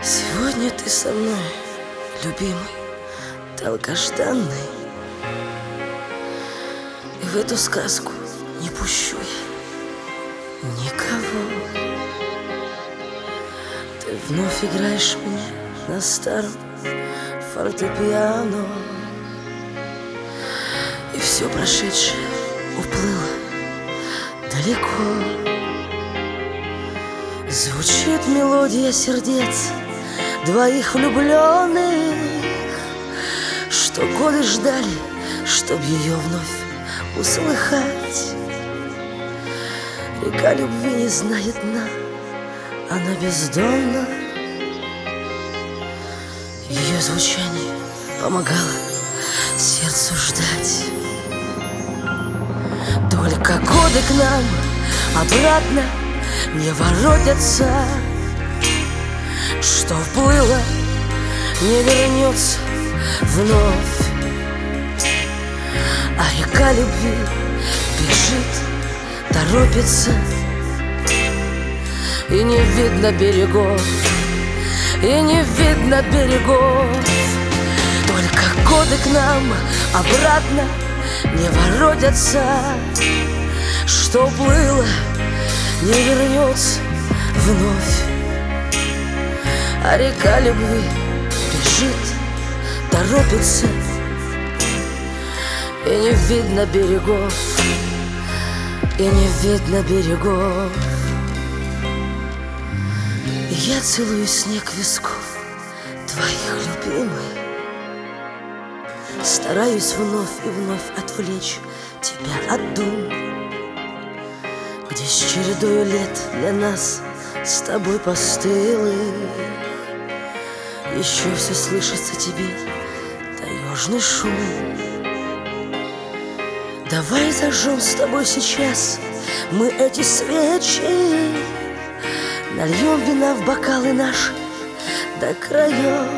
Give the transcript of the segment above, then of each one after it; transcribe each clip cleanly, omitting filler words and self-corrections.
Сегодня ты со мной, любимый, долгожданный. И в эту сказку не пущу я никого. Ты вновь играешь мне на старом фортепиано, и все прошедшее уплыло далеко. Звучит мелодия сердец двоих влюбленных, что годы ждали, чтоб ее вновь услыхать. Река любви не знает дна, она бездонна. Ее звучание помогало сердцу ждать. Только годы к нам обратно не воротятся, что вплыло, не вернется вновь. А река любви бежит, торопится, и не видно берегов, и не видно берегов. Только годы к нам обратно не воротятся, что вплыло, не вернется вновь. А река любви бежит, торопится, и не видно берегов, и не видно берегов. И я целую снег висков твоих, любимый, стараюсь вновь и вновь отвлечь тебя от дум, где с чередою лет для нас с тобой постылых еще все слышится тебе таежный шум. Давай зажжем с тобой сейчас мы эти свечи, нальем вина в бокалы наши до краев,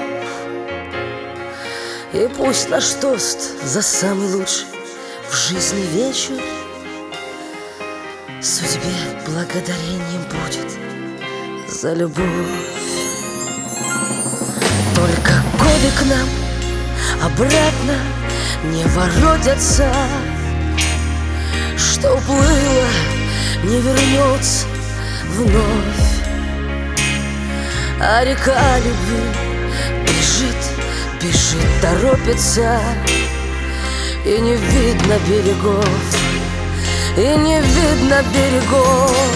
и пусть наш тост за самый лучший в жизни вечер судьбе благодарением будет за любовь. Только годы к нам обратно не воротятся, что уплыло, не вернется вновь. А река любви бежит, бежит, торопится, и не видно берегов, и не видно берегов.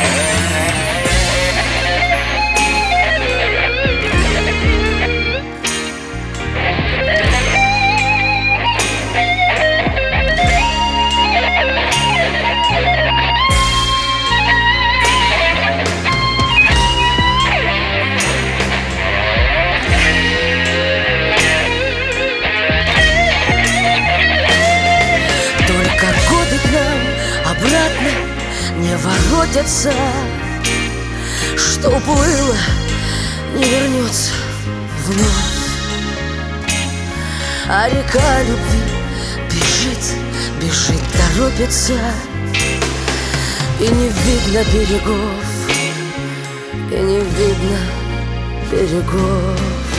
Обратно не воротятся, что уплыло, не вернется вновь. А река любви бежит, бежит, торопится, и не видно берегов, и не видно берегов.